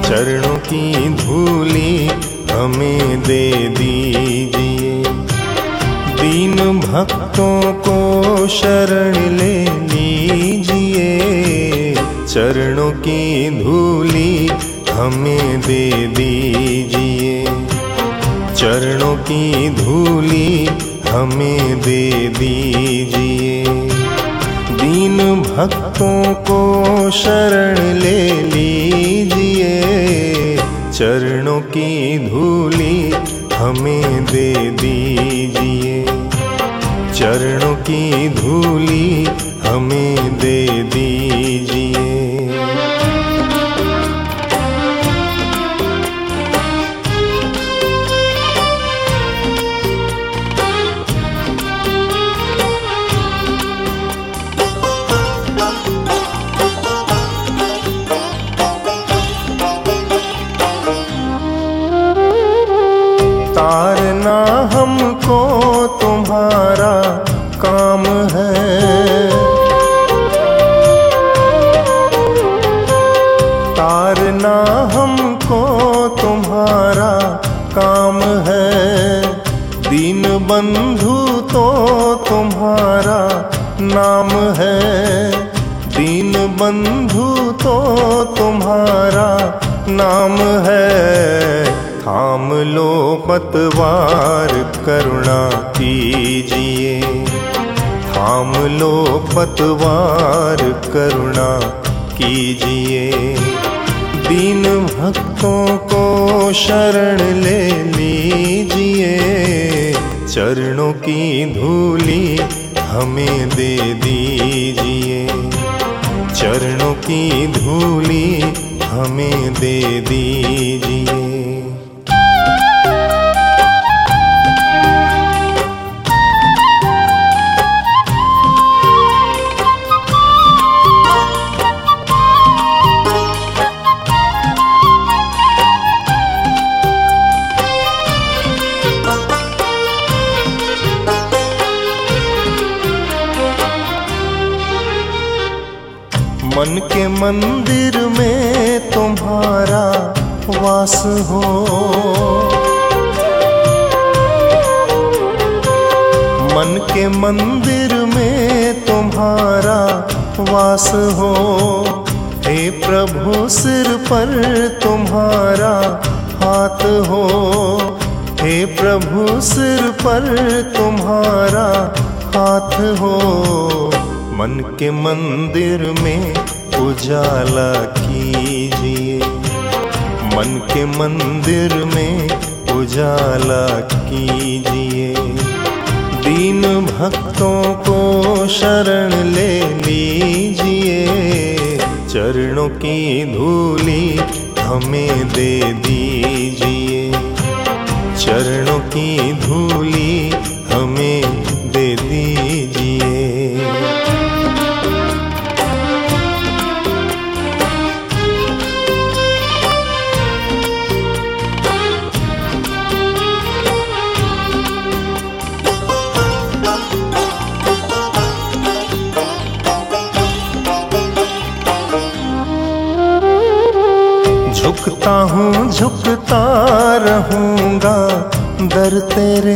चरणों की धूली हमें दे दीजिए। दीन भक्तों को शरण ले लीजिए। चरणों की धूली हमें दे दीजिए। चरणों की धूली हमें दे दीजिए। दीन भक्तों को शरण ले लीजिए। चरणों की धूली हमें दे दीजिए। चरणों की धूली हमें दे दीजिए। तारना हमको तुम्हारा काम है। तारना हमको तुम्हारा काम है। दीन बंधु तो तुम्हारा नाम है। दीन बंधु तो तुम्हारा नाम है। थाम लो पतवार करुणा कीजिए। थाम लो पतवार करुणा कीजिए। दीन भक्तों को शरण ले लीजिए। चरणों की धूली हमें दे दीजिए। चरणों की धूली हमें दे दीजिए। मन के मंदिर में तुम्हारा वास हो। मन के मंदिर में तुम्हारा वास हो। हे प्रभु सिर पर तुम्हारा हाथ हो। हे प्रभु सिर पर तुम्हारा हाथ हो। मन के मंदिर में उजाला कीजिए। मन के मंदिर में उजाला कीजिए। दीन भक्तों को शरण ले लीजिए। चरणों की धूली हमें दे दीजिए। चरणों की धूली हमें दे दीजिए। झुकता हूँ झुकता रहूँगा दर तेरे।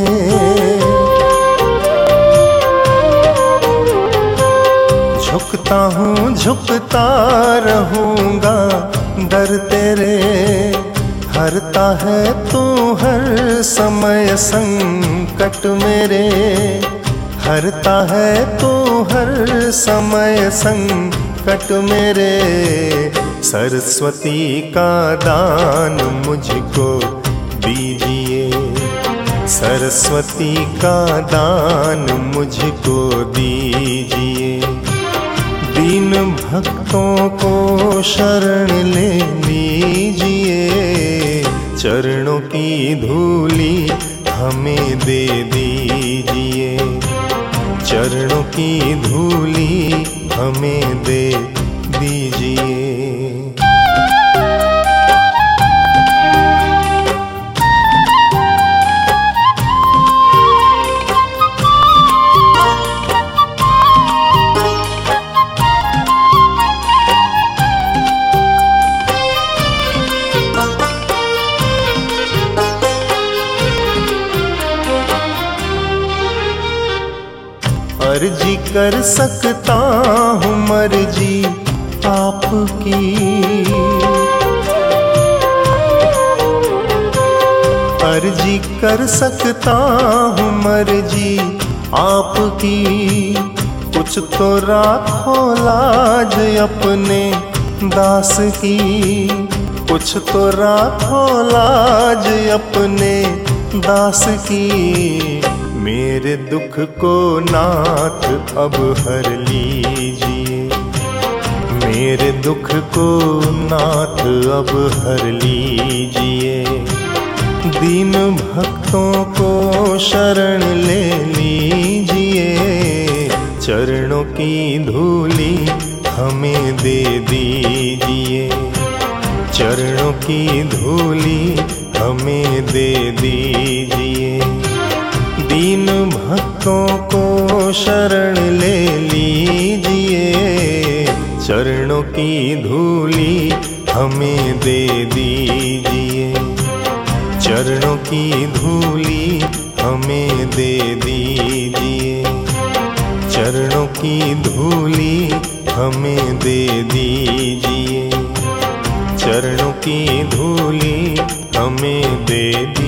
झुकता हूँ झुकता रहूँगा दर तेरे। हरता है तू हर समय संकट मेरे। हरता है तू हर समय संकट मेरे। सरस्वती का दान मुझको दीजिए। सरस्वती का दान मुझको दीजिए। दीन भक्तों को शरण ले लीजिए। चरणों की धूली हमें दे दीजिए। चरणों की धूली हमें दे दीजिए। कर सकता हूँ मर्जी आपकी। अर्जी कर सकता हूँ मर्जी आपकी। कुछ तो राखो लाज अपने दास की। कुछ तो राखो लाज अपने दास की। मेरे दुख को नाथ अब हर लीजिए। मेरे दुख को नाथ अब हर लीजिए। दीन भक्तों को शरण ले लीजिए। चरणों की धूली हमें दे दीजिए। चरणों की धूली हमें दे दीजिए। दीन भक्तों को शरण ले लीजिए। चरणों की धूली हमें दे दीजिए। चरणों की धूली हमें दे दीजिए। चरणों की धूली हमें दे दीजिए। चरणों की धूली हमें दे